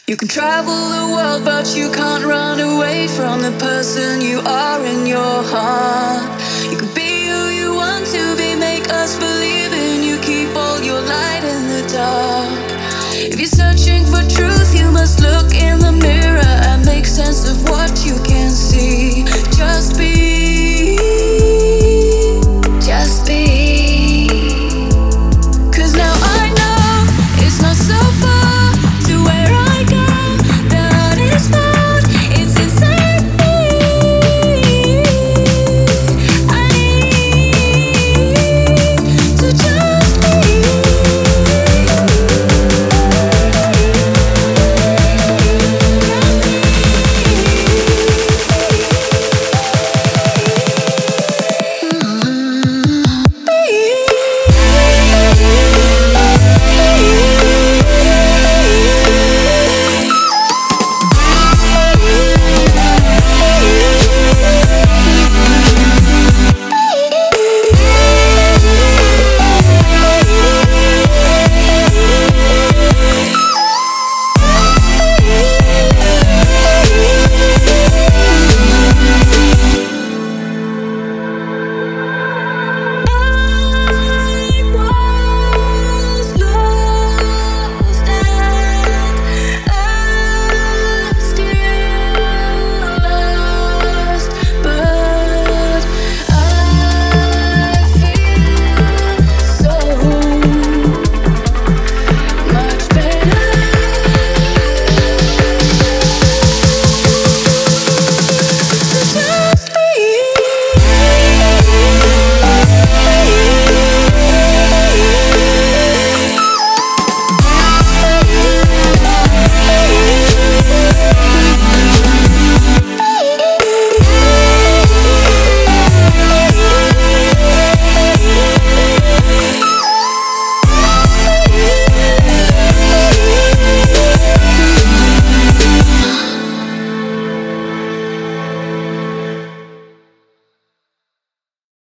You can travel the world, but you can't run away from the person you are in your heart. You can be who you want to be, make us believe in you, keep all your light in the dark. If you're searching for truth,